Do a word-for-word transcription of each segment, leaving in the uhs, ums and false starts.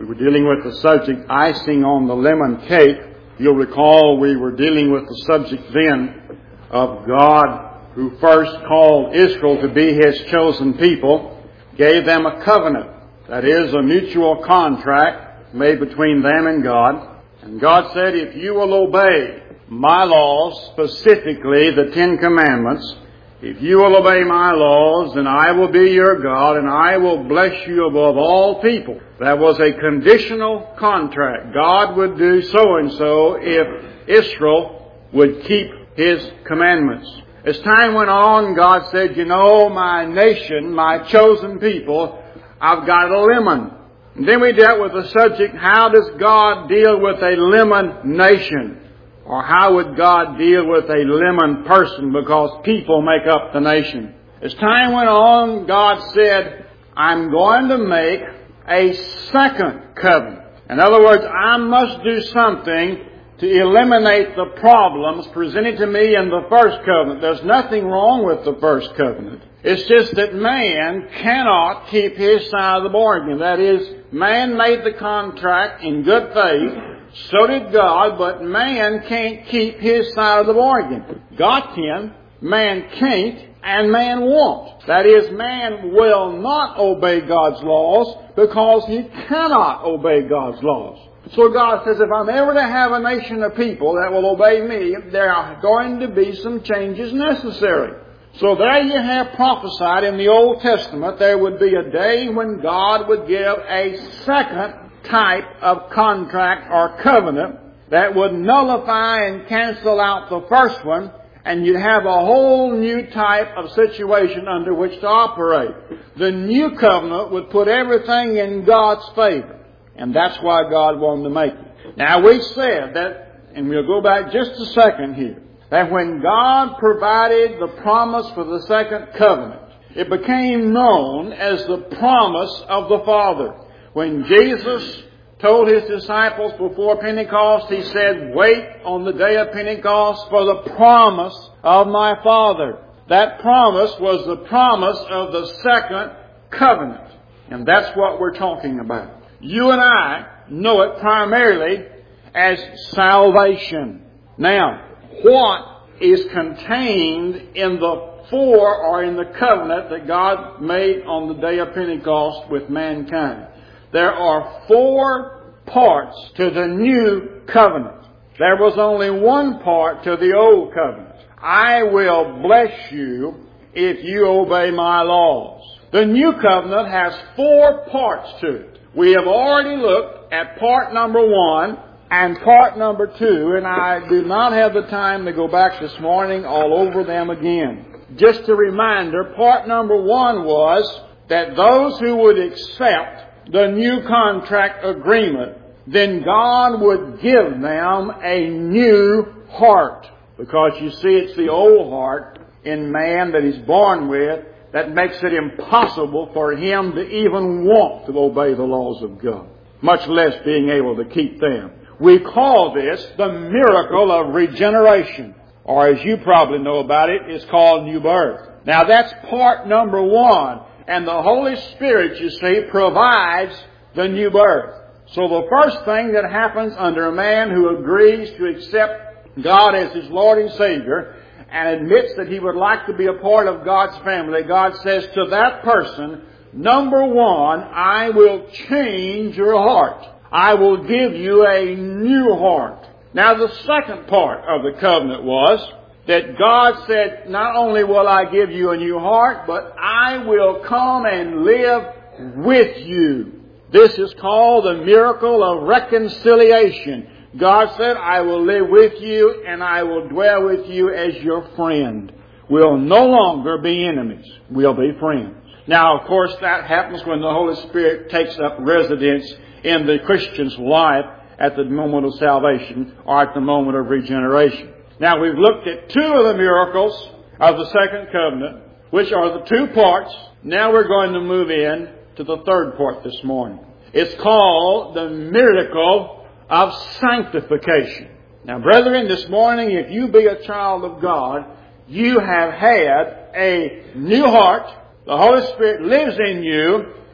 were dealing with the subject icing on the lemon cake. You'll recall we were dealing with the subject then of God who first called Israel to be His chosen people, gave them a covenant. That is, a mutual contract made between them and God. And God said, if you will obey my laws, specifically the Ten Commandments, if you will obey my laws, then I will be your God, and I will bless you above all people. That was a conditional contract. God would do so-and-so if Israel would keep His commandments. As time went on, God said, you know, my nation, my chosen people, I've got a lemon. And then we dealt with the subject, how does God deal with a lemon nation? Or how would God deal with a lemon person, because people make up the nation? As time went on, God said, I'm going to make a second covenant. In other words, I must do something to eliminate the problems presented to me in the first covenant. There's nothing wrong with the first covenant. It's just that man cannot keep his side of the bargain. That is, man made the contract in good faith. So did God, but man can't keep his side of the bargain. God can, man can't, and man won't. That is, man will not obey God's laws because he cannot obey God's laws. So God says, if I'm ever to have a nation of people that will obey me, there are going to be some changes necessary. So there you have prophesied in the Old Testament there would be a day when God would give a second type of contract or covenant that would nullify and cancel out the first one, and you'd have a whole new type of situation under which to operate. The new covenant would put everything in God's favor, and that's why God wanted to make it. Now we said that, and we'll go back just a second here, that when God provided the promise for the second covenant, it became known as the promise of the Father. When Jesus told His disciples before Pentecost, He said, wait on the day of Pentecost for the promise of my Father. That promise was the promise of the second covenant. And that's what we're talking about. You and I know it primarily as salvation. Now, what is contained in the for or in the covenant that God made on the day of Pentecost with mankind? There are four parts to the new covenant. There was only one part to the old covenant. I will bless you if you obey my laws. The new covenant has four parts to it. We have already looked at part number one and part number two, and I do not have the time to go back this morning all over them again. Just a reminder, part number one was that those who would accept the new contract agreement, then God would give them a new heart. Because you see, it's the old heart in man that he's born with that makes it impossible for him to even want to obey the laws of God, much less being able to keep them. We call this the miracle of regeneration, or as you probably know about it, it's called new birth. Now that's part number one. And the Holy Spirit, you see, provides the new birth. So the first thing that happens under a man who agrees to accept God as his Lord and Savior and admits that he would like to be a part of God's family, God says to that person, number one, I will change your heart. I will give you a new heart. Now the second part of the covenant was that God said, not only will I give you a new heart, but I will come and live with you. This is called the miracle of reconciliation. God said, I will live with you and I will dwell with you as your friend. We'll no longer be enemies. We'll be friends. Now, of course, that happens when the Holy Spirit takes up residence in the Christian's life at the moment of salvation or at the moment of regeneration. Now, we've looked at two of the miracles of the second covenant, which are the two parts. Now we're going to move in to the third part this morning. It's called the miracle of sanctification. Now, brethren, this morning, if you be a child of God, you have had a new heart. The Holy Spirit lives in you,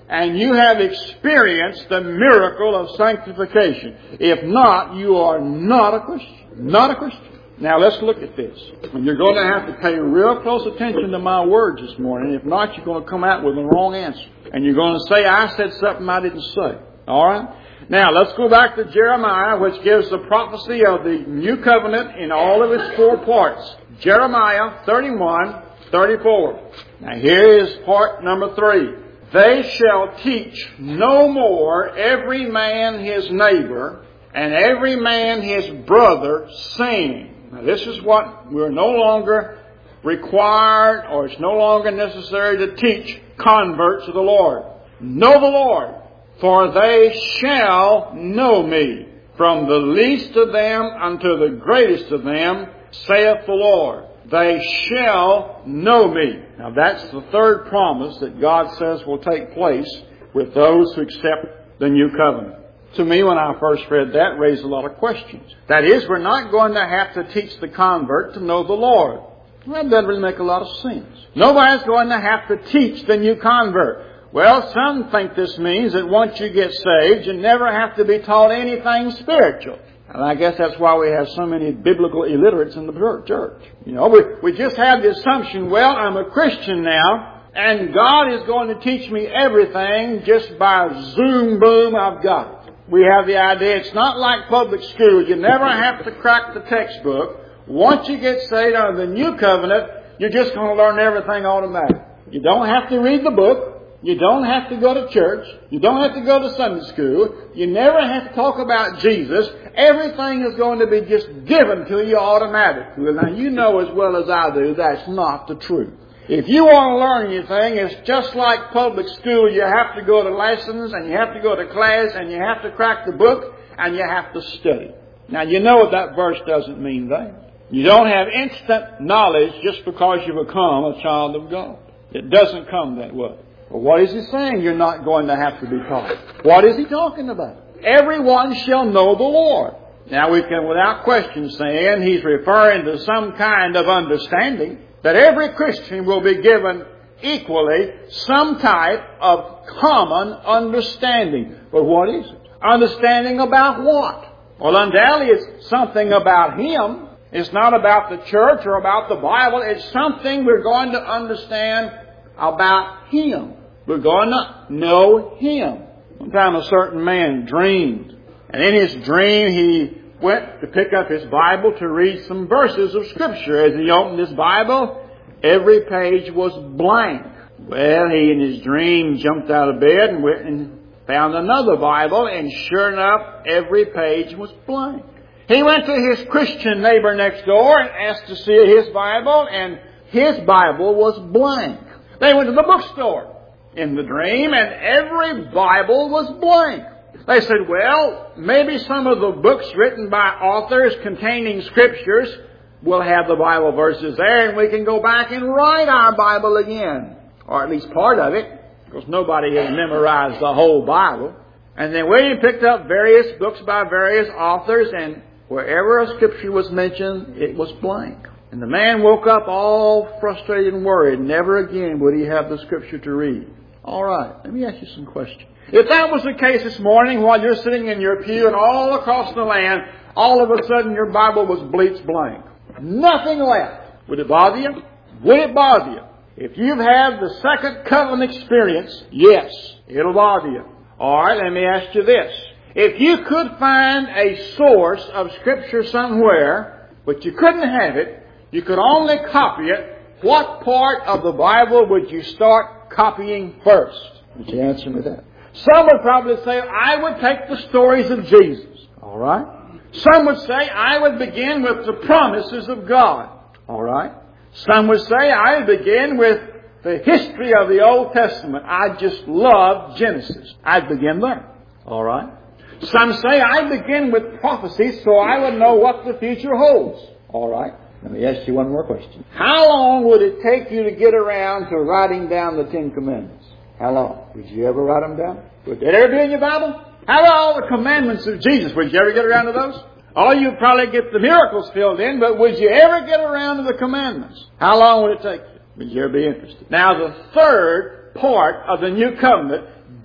and you have experienced the miracle of sanctification. If not, you are not a Christian. Not a Christian. Now let's look at this. And you're going to have to pay real close attention to my words this morning. If not, you're going to come out with the wrong answer. And you're going to say, I said something I didn't say. All right? Now, let's go back to Jeremiah, which gives the prophecy of the new covenant in all of its four parts. Jeremiah thirty-one, thirty-four. Now, here is part number three. They shall teach no more every man his neighbor and every man his brother, saying. Now, this is what we're no longer required, or it's no longer necessary to teach converts to the Lord. Know the Lord, for they shall know me, from the least of them unto the greatest of them, saith the Lord. They shall know me. Now that's the third promise that God says will take place with those who accept the new covenant. To me, when I first read that, raised a lot of questions. That is, we're not going to have to teach the convert to know the Lord. Well, that doesn't really make a lot of sense. Nobody's going to have to teach the new convert. Well, some think this means that once you get saved, you never have to be taught anything spiritual. And I guess that's why we have so many biblical illiterates in the church. You know, we, we just have the assumption, well, I'm a Christian now, and God is going to teach me everything just by zoom boom, I've got it. We have the idea it's not like public school. You never have to crack the textbook. Once you get saved under the new covenant, you're just going to learn everything automatically. You don't have to read the book. You don't have to go to church. You don't have to go to Sunday school. You never have to talk about Jesus. Everything is going to be just given to you automatically. Now, you know as well as I do that's not the truth. If you want to learn anything, it's just like public school. You have to go to lessons, and you have to go to class, and you have to crack the book, and you have to study. Now, you know that verse doesn't mean that. You don't have instant knowledge just because you become a child of God. It doesn't come that way. Well, what is he saying you're not going to have to be taught? What is he talking about? Everyone shall know the Lord. Now we can without question say, and he's referring to some kind of understanding, that every Christian will be given equally some type of common understanding. But what is it? Understanding about what? Well, undoubtedly it's something about him. It's not about the church or about the Bible. It's something we're going to understand about him. We're going to know him. One time a certain man dreamed. And in his dream he went to pick up his Bible to read some verses of Scripture. As he opened his Bible, every page was blank. Well, he in his dream jumped out of bed and went and found another Bible, and sure enough, every page was blank. He went to his Christian neighbor next door and asked to see his Bible, and his Bible was blank. They went to the bookstore in the dream, and every Bible was blank. They said, well, maybe some of the books written by authors containing Scriptures will have the Bible verses there, and we can go back and write our Bible again. Or at least part of it, because nobody has memorized the whole Bible. And then William picked up various books by various authors, and wherever a Scripture was mentioned, it was blank. And the man woke up all frustrated and worried. Never again would he have the Scripture to read. All right, let me ask you some questions. If that was the case this morning while you're sitting in your pew and all across the land, all of a sudden your Bible was bleached blank. Nothing left. Would it bother you? Would it bother you? If you've had the second covenant experience, yes, it'll bother you. All right, let me ask you this. If you could find a source of Scripture somewhere, but you couldn't have it, you could only copy it, what part of the Bible would you start copying first? Would you answer me that? Some would probably say, I would take the stories of Jesus. All right. Some would say, I would begin with the promises of God. All right. Some would say, I would begin with the history of the Old Testament. I just love Genesis. I'd begin there. All right. Some say, I begin with prophecy so I would know what the future holds. All right. Let me ask you one more question. How long would it take you to get around to writing down the Ten Commandments? How long? Would you ever write them down? Would that ever be in your Bible? How about all the commandments of Jesus? Would you ever get around to those? Oh, you'd probably get the miracles filled in, but would you ever get around to the commandments? How long would it take you? Would you ever be interested? Now, the third part of the new covenant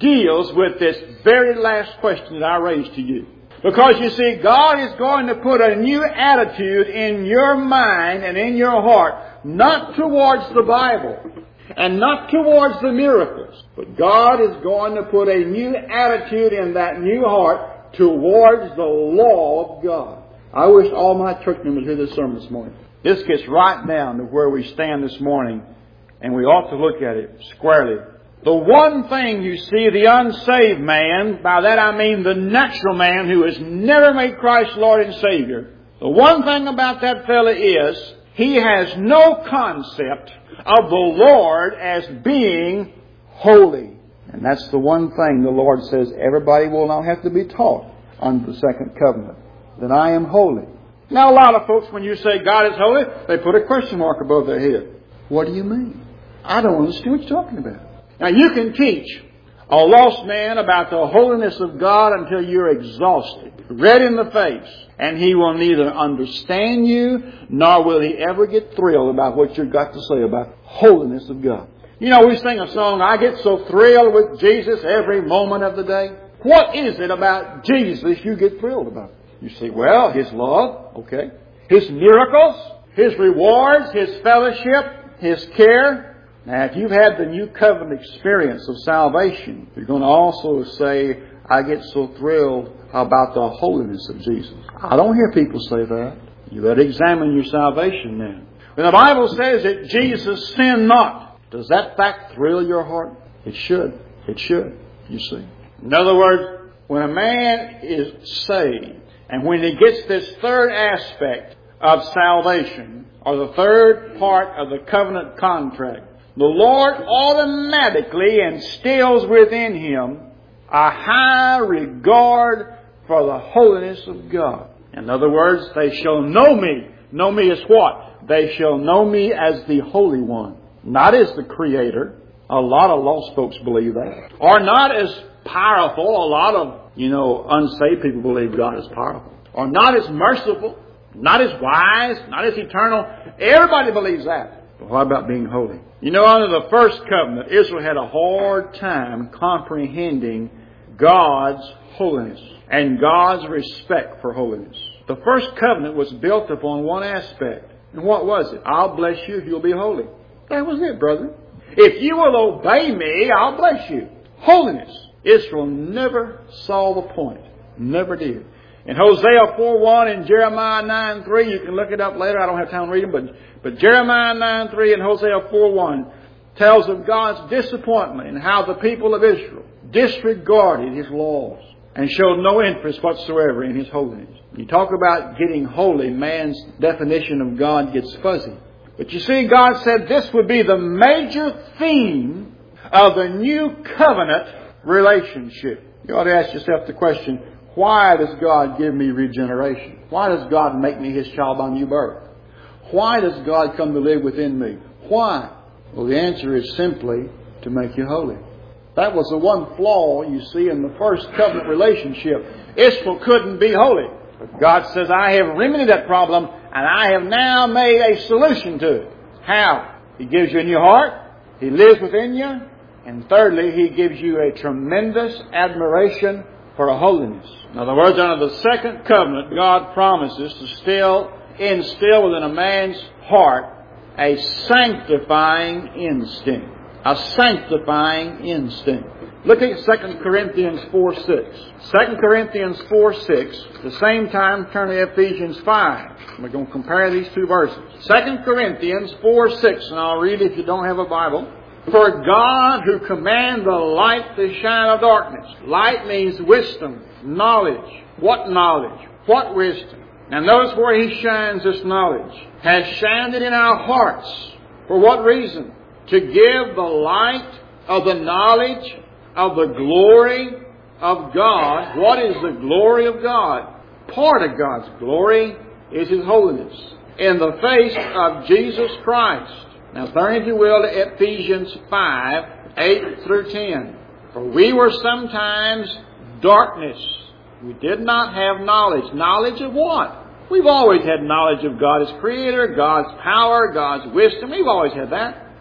deals with this very last question that I raised to you. Because you see, God is going to put a new attitude in your mind and in your heart, not towards the Bible and not towards the miracles, but God is going to put a new attitude in that new heart towards the law of God. I wish all my church members hear this sermon this morning. This gets right down to where we stand this morning, and we ought to look at it squarely. The one thing you see the unsaved man, by that I mean the natural man who has never made Christ Lord and Savior, the one thing about that fellow is he has no concept of the Lord as being holy. And that's the one thing the Lord says everybody will not have to be taught under the second covenant, that I am holy. Now a lot of folks, when you say God is holy, they put a question mark above their head. What do you mean? I don't understand what you're talking about. Now you can teach a lost man about the holiness of God until you're exhausted, red in the face, and he will neither understand you nor will he ever get thrilled about what you've got to say about holiness of God. You know, we sing a song, I get so thrilled with Jesus every moment of the day. What is it about Jesus you get thrilled about? You say, well, His love, okay. His miracles, His rewards, His fellowship, His care. Now, if you've had the new covenant experience of salvation, you're going to also say, I get so thrilled about the holiness of Jesus. I don't hear people say that. You better examine your salvation then. When the Bible says that Jesus sinned not, does that fact thrill your heart? It should. It should, you see. In other words, when a man is saved, and when he gets this third aspect of salvation, or the third part of the covenant contract, the Lord automatically instills within him a high regard for the holiness of God. In other words, they shall know me. Know me as what? They shall know me as the Holy One. Not as the Creator. A lot of lost folks believe that. Or not as powerful. A lot of, you know, unsaved people believe God is powerful. Or not as merciful. Not as wise. Not as eternal. Everybody believes that. But what about being holy? You know, under the first covenant, Israel had a hard time comprehending God's holiness and God's respect for holiness. The first covenant was built upon one aspect. And what was it? I'll bless you if you'll be holy. That was it, brother. If you will obey me, I'll bless you. Holiness. Israel never saw the point. Never did. In Hosea four one and Jeremiah nine three, you can look it up later. I don't have time to read them, but, but Jeremiah nine three and Hosea four one tells of God's disappointment in how the people of Israel disregarded His laws and showed no interest whatsoever in His holiness. You talk about getting holy, man's definition of God gets fuzzy. But you see, God said this would be the major theme of the new covenant relationship. You ought to ask yourself the question, why does God give me regeneration? Why does God make me His child by new birth? Why does God come to live within me? Why? Well, the answer is simply to make you holy. That was the one flaw you see in the first covenant relationship. Israel couldn't be holy. But God says, I have remedied that problem and I have now made a solution to it. How? He gives you a new heart. He lives within you. And thirdly, He gives you a tremendous admiration for a holiness. In other words, under the second covenant, God promises to still instill within a man's heart a sanctifying instinct. A sanctifying instinct. Look at Second Corinthians four six. Second Corinthians four six. At the same time, turn to Ephesians five. We're going to compare these two verses. Second Corinthians four six, and I'll read it if you don't have a Bible. For God who commands the light to shine out of darkness. Light means wisdom, knowledge. What knowledge? What wisdom? Now notice where He shines this knowledge. Has shined it in our hearts. For what reason? To give the light of the knowledge of the glory of God. What is the glory of God? Part of God's glory is His holiness. In the face of Jesus Christ. Now turn, if you will, to Ephesians five, eight through ten. For we were sometimes darkness. We did not have knowledge. Knowledge of what? We've always had knowledge of God as Creator, God's power, God's wisdom. We've always had that.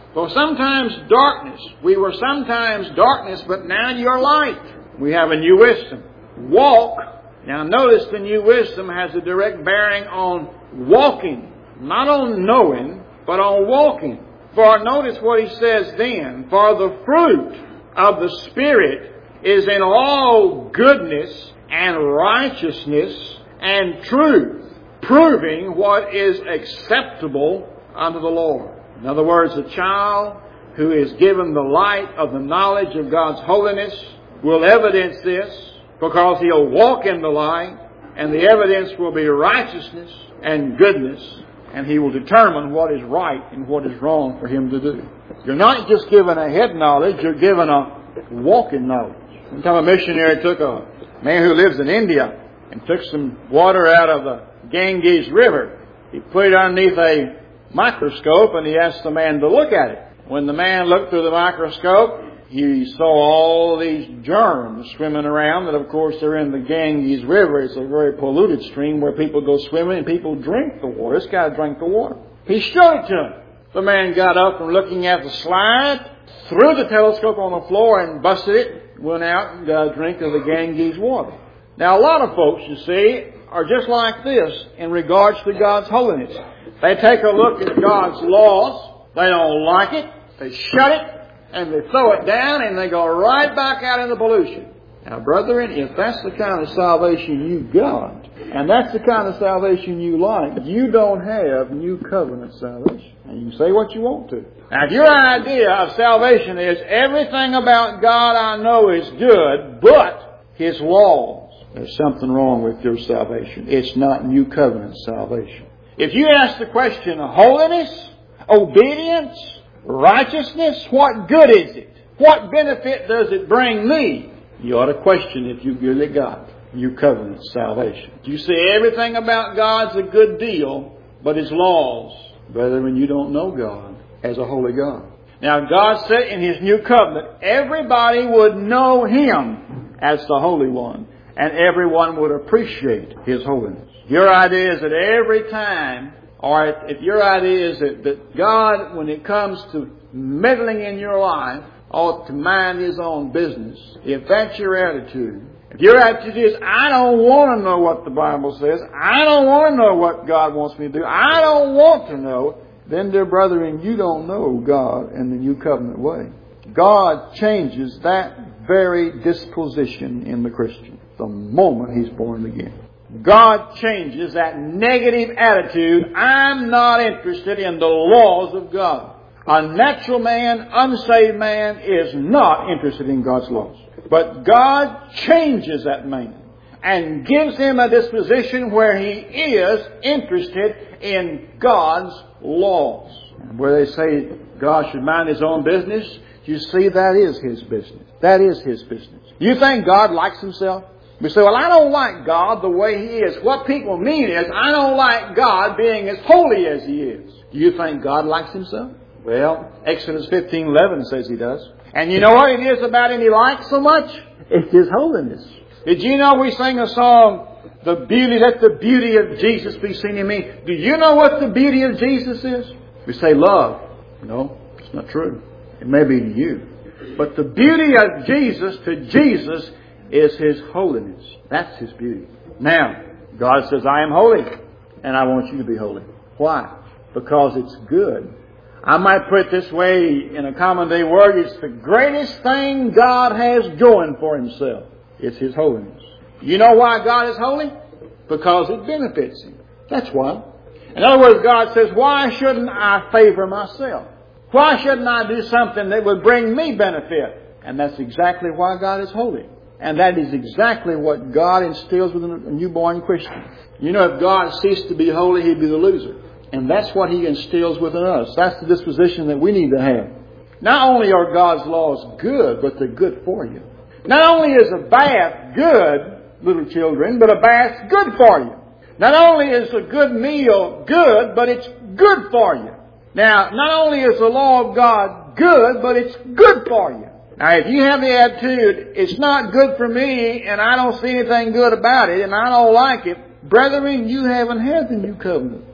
For sometimes darkness. We were sometimes darkness, but now you're light. We have a new wisdom. Walk. Now notice the new wisdom has a direct bearing on walking. Not on knowing, but on walking. For notice what he says then. For the fruit of the Spirit is in all goodness and righteousness and truth, proving what is acceptable unto the Lord. In other words, a child who is given the light of the knowledge of God's holiness will evidence this because he'll walk in the light, and the evidence will be righteousness and goodness, and he will determine what is right and what is wrong for him to do. You're not just given a head knowledge, you're given a walking knowledge. One time a missionary took a man who lives in India and took some water out of the Ganges River. He put it underneath a microscope and he asked the man to look at it. When the man looked through the microscope, he saw all these germs swimming around that, of course, are in the Ganges River. It's a very polluted stream where people go swimming and people drink the water. This guy drank the water. He showed it to him. The man got up from looking at the slide, threw the telescope on the floor and busted it, went out and got a drink of the Ganges water. Now, a lot of folks, you see, are just like this in regards to God's holiness. They take a look at God's laws, they don't like it, they shut it, and they throw it down, and they go right back out into pollution. Now, brethren, if that's the kind of salvation you got, and that's the kind of salvation you like, you don't have new covenant salvation. And you can say what you want to. Now, if your idea of salvation is everything about God I know is good, but His laws, there's something wrong with your salvation. It's not new covenant salvation. If you ask the question of holiness, obedience, righteousness, what good is it? What benefit does it bring me? You ought to question if you really got new covenant salvation. You see, everything about God's a good deal, but His laws, brethren, you don't know God as a holy God. Now, God said in His new covenant, everybody would know Him as the Holy One, and everyone would appreciate His holiness. Your idea is that every time, or if your idea is that, that God, when it comes to meddling in your life, ought to mind His own business, if that's your attitude, if your attitude is, I don't want to know what the Bible says, I don't want to know what God wants me to do, I don't want to know, then, dear brethren, you don't know God in the new covenant way. God changes that very disposition in the Christian the moment he's born again. God changes that negative attitude, I'm not interested in the laws of God. A natural man, unsaved man, is not interested in God's laws. But God changes that man and gives him a disposition where he is interested in God's laws. Where they say God should mind His own business, you see that is His business. That is His business. You think God likes Himself? We say, well, I don't like God the way He is. What people mean is, I don't like God being as holy as He is. Do you think God likes Himself? Well, Exodus fifteen eleven says He does. And you know what it is about Him He likes so much? It's His holiness. Did you know we sing a song, the beauty, let the beauty of Jesus be seen in me? Do you know what the beauty of Jesus is? We say love. No, it's not true. It may be to you. But the beauty of Jesus to Jesus is His holiness. That's His beauty. Now, God says, I am holy, and I want you to be holy. Why? Because it's good. I might put it this way in a common day word, it's the greatest thing God has going for Himself. It's His holiness. You know why God is holy? Because it benefits Him. That's why. In other words, God says, why shouldn't I favor myself? Why shouldn't I do something that would bring me benefit? And that's exactly why God is holy. And that is exactly what God instills within a newborn Christian. You know, if God ceased to be holy, He'd be the loser. And that's what He instills within us. That's the disposition that we need to have. Not only are God's laws good, but they're good for you. Not only is a bath good, little children, but a bath's good for you. Not only is a good meal good, but it's good for you. Now, not only is the law of God good, but it's good for you. Now, if you have the attitude, it's not good for me, and I don't see anything good about it, and I don't like it, brethren, you haven't had the new covenant.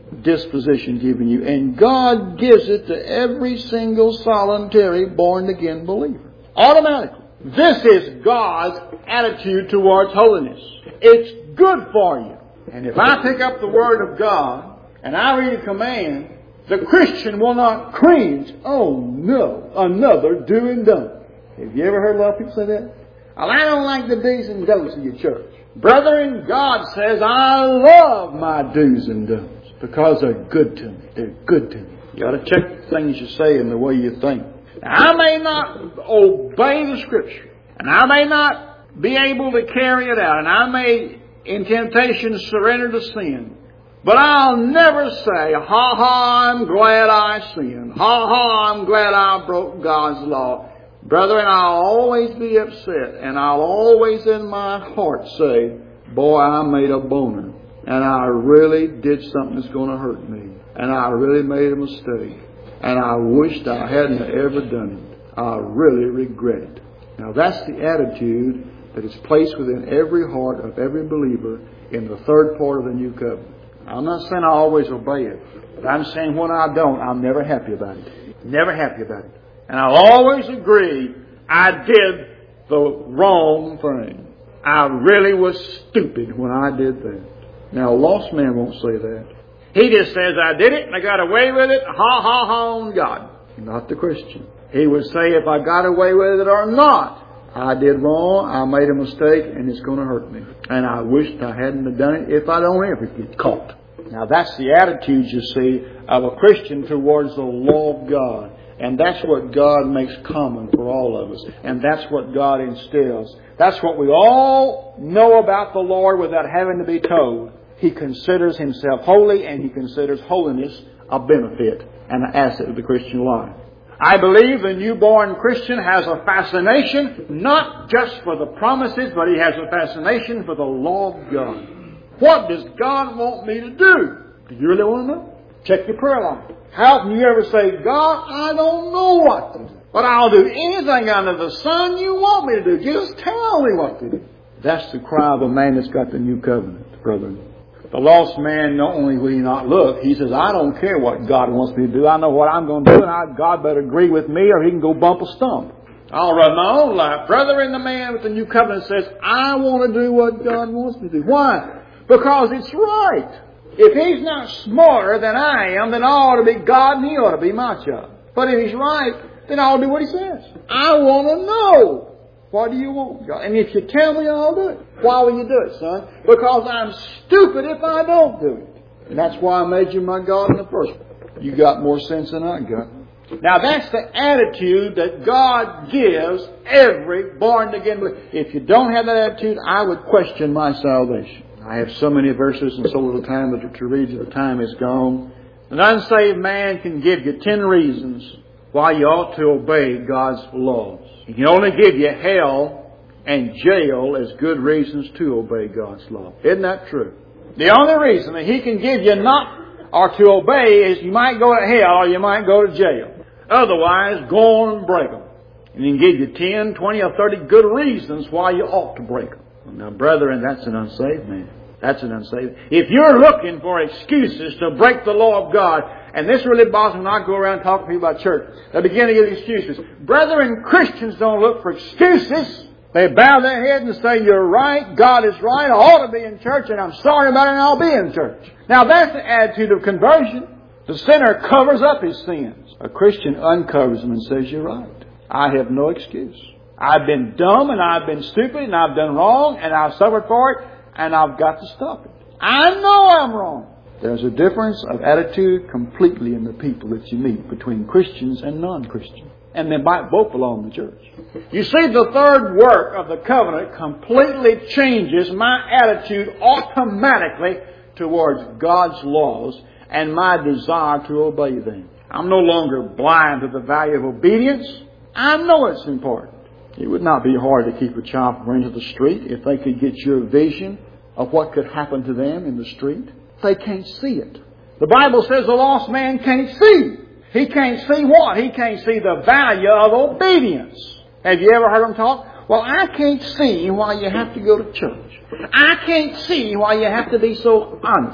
disposition given you. And God gives it to every single solitary born-again believer. Automatically. This is God's attitude towards holiness. It's good for you. And if I pick up the Word of God and I read a command, the Christian will not cringe. Oh no, another do and don't. Have you ever heard a lot of people say that? Well, I don't like the do's and don'ts of your church. Brethren, God says, I love my do's and don'ts because they're good to me. They're good to me. You got to check the things you say and the way you think. Now, I may not obey the Scripture, and I may not be able to carry it out, and I may, in temptation, surrender to sin. But I'll never say, ha ha, I'm glad I sinned. Ha ha, I'm glad I broke God's law. Brethren, I'll always be upset, and I'll always in my heart say, boy, I made a boner, and I really did something that's going to hurt me, and I really made a mistake, and I wished I hadn't ever done it. I really regret it. Now that's the attitude that is placed within every heart of every believer in the third part of the New Covenant. I'm not saying I always obey it, but I'm saying when I don't, I'm never happy about it. Never happy about it. And I'll always agree I did the wrong thing. I really was stupid when I did that. Now, a lost man won't say that. He just says, I did it and I got away with it. Ha, ha, ha on God. Not the Christian. He would say, if I got away with it or not, I did wrong, I made a mistake, and it's going to hurt me. And I wished I hadn't have done it if I don't ever get caught. Now, that's the attitude, you see, of a Christian towards the law of God. And that's what God makes common for all of us. And that's what God instills. That's what we all know about the Lord without having to be told. He considers Himself holy, and He considers holiness a benefit and an asset of the Christian life. I believe the newborn Christian has a fascination, not just for the promises, but he has a fascination for the law of God. What does God want me to do? Do you really want to know? Check your prayer life. How can you ever say, God, I don't know what to do, but I'll do anything under the sun you want me to do. Just tell me what to do. That's the cry of a man that's got the new covenant, brethren. The lost man, not only will he not look, he says, I don't care what God wants me to do. I know what I'm going to do, and I, God better agree with me or he can go bump a stump. I'll run my own life. Brethren, the man with the new covenant says, I want to do what God wants me to do. Why? Because it's right. If he's not smarter than I am, then I ought to be God and he ought to be my child. But if he's right, then I'll do what he says. I want to know. What do you want, God? And if you tell me, I'll do it. Why will you do it, son? Because I'm stupid if I don't do it. And that's why I made you my God in the first place. You got more sense than I got. Now that's the attitude that God gives every born-again believer. If you don't have that attitude, I would question my salvation. I have so many verses and so little time that to read you, the time is gone. An unsaved man can give you ten reasons why you ought to obey God's laws. He can only give you hell and jail as good reasons to obey God's law. Isn't that true? The only reason that He can give you not or to obey is you might go to hell or you might go to jail. Otherwise, go on and break them. And He can give you ten, twenty, or thirty good reasons why you ought to break them. Now, brethren, that's an unsaved man. That's an unsaved. If you're looking for excuses to break the law of God, and this really bothers me when I go around talking to people about church, they begin to give excuses. Brethren, Christians don't look for excuses. They bow their head and say, you're right, God is right, I ought to be in church, and I'm sorry about it, and I'll be in church. Now, that's the attitude of conversion. The sinner covers up his sins. A Christian uncovers them and says, you're right. I have no excuse. I've been dumb and I've been stupid and I've done wrong and I've suffered for it and I've got to stop it. I know I'm wrong. There's a difference of attitude completely in the people that you meet between Christians and non-Christians. And they might both belong to the church. You see, the third work of the covenant completely changes my attitude automatically towards God's laws and my desire to obey them. I'm no longer blind to the value of obedience. I know it's important. It would not be hard to keep a child from running to the street if they could get your vision of what could happen to them in the street. They can't see it. The Bible says the lost man can't see. He can't see what? He can't see the value of obedience. Have you ever heard them talk? Well, I can't see why you have to go to church. I can't see why you have to be so honest.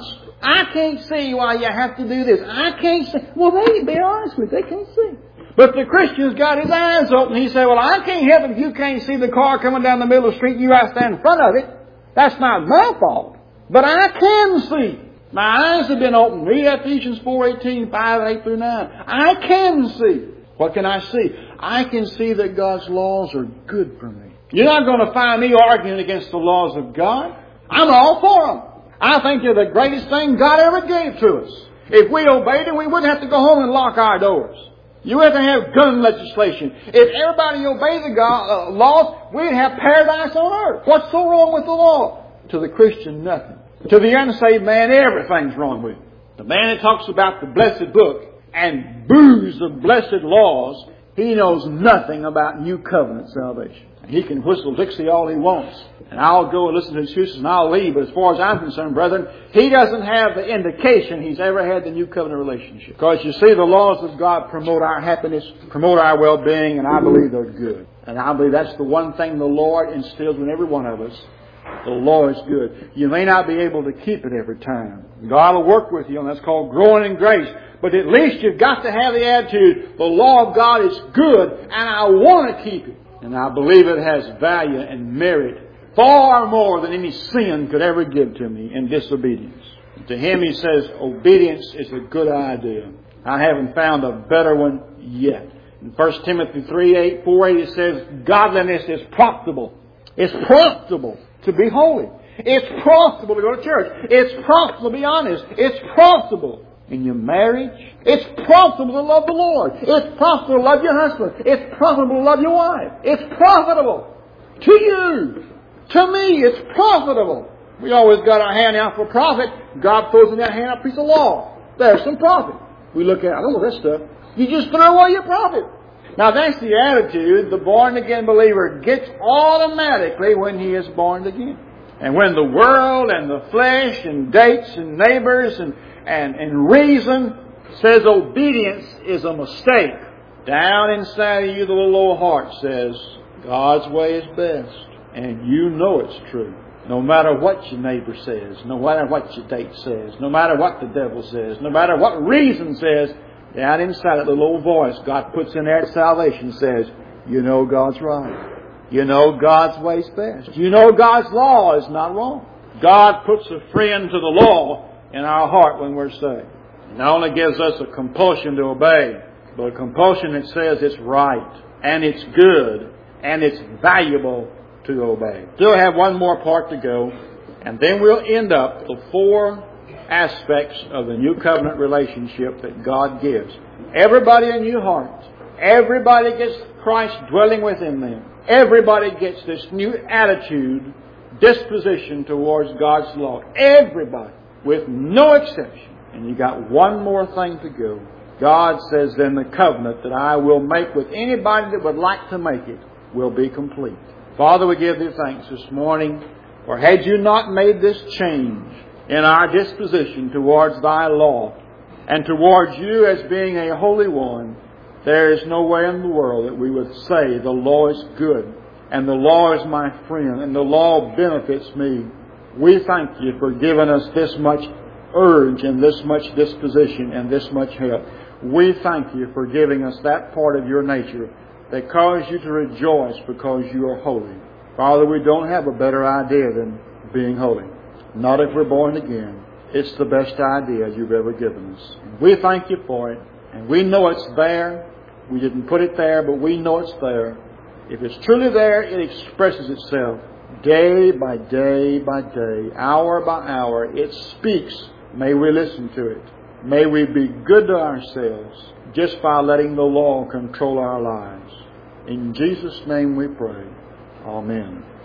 I can't see why you have to do this. I can't see. Well, they, be honest with you, they can't see. But the Christian's got his eyes open. He said, well, I can't help it if you can't see the car coming down the middle of the street and you have to stand in front of it. That's not my fault. But I can see. My eyes have been opened. Read Ephesians four eighteen, five, eight through nine. I can see. What can I see? I can see that God's laws are good for me. You're not going to find me arguing against the laws of God. I'm all for them. I think they're the greatest thing God ever gave to us. If we obeyed them, we wouldn't have to go home and lock our doors. You wouldn't have to have gun legislation. If everybody obeyed the God, uh, laws, we'd have paradise on earth. What's so wrong with the law? To the Christian, nothing. To the unsaved man, everything's wrong with him. The man that talks about the blessed book and boos the blessed laws, he knows nothing about new covenant salvation. He can whistle Dixie all he wants. And I'll go and listen to excuses and I'll leave. But as far as I'm concerned, brethren, he doesn't have the indication he's ever had the new covenant relationship. Because you see, the laws of God promote our happiness, promote our well-being, and I believe they're good. And I believe that's the one thing the Lord instills in every one of us. The law is good. You may not be able to keep it every time. God will work with you, and that's called growing in grace. But at least you've got to have the attitude, the law of God is good, and I want to keep it. And I believe it has value and merit far more than any sin could ever give to me in disobedience. To him he says, obedience is a good idea. I haven't found a better one yet. In First Timothy three eight, four eight, it says, godliness is profitable. It's profitable to be holy. It's profitable to go to church. It's profitable to be honest. It's profitable in your marriage. It's profitable to love the Lord. It's profitable to love your husband. It's profitable to love your wife. It's profitable to you. To me, it's profitable. We always got our hand out for profit. God throws in that hand a piece of law. There's some profit. We look at it, I don't know this stuff. You just throw away your profit. Now that's the attitude the born-again believer gets automatically when he is born again. And when the world and the flesh and dates and neighbors and, and, and reason says obedience is a mistake, down inside of you the little old heart says God's way is best. And you know it's true. No matter what your neighbor says, no matter what your date says, no matter what the devil says, no matter what reason says, down inside of the little voice God puts in there at salvation says, you know God's right. You know God's way's best. You know God's law is not wrong. God puts a friend to the law in our heart when we're saved. It not only gives us a compulsion to obey, but a compulsion that says it's right, and it's good, and it's valuable to obey. Still have one more part to go, and then we'll end up the four aspects of the new covenant relationship that God gives. Everybody in your heart, everybody gets Christ dwelling within them. Everybody gets this new attitude, disposition towards God's law. Everybody, with no exception. And you got one more thing to go. God says then the covenant that I will make with anybody that would like to make it will be complete. Father, we give Thee thanks this morning, for had You not made this change in our disposition towards Thy law and towards You as being a holy one, there is no way in the world that we would say the law is good and the law is my friend and the law benefits me. We thank You for giving us this much urge and this much disposition and this much help. We thank You for giving us that part of Your nature that cause You to rejoice because You are holy. Father, we don't have a better idea than being holy. Not if we're born again. It's the best idea You've ever given us. We thank You for it, and we know it's there. We didn't put it there, but we know it's there. If it's truly there, it expresses itself day by day by day, hour by hour. It speaks. May we listen to it. May we be good to ourselves just by letting the law control our lives. In Jesus' name we pray. Amen.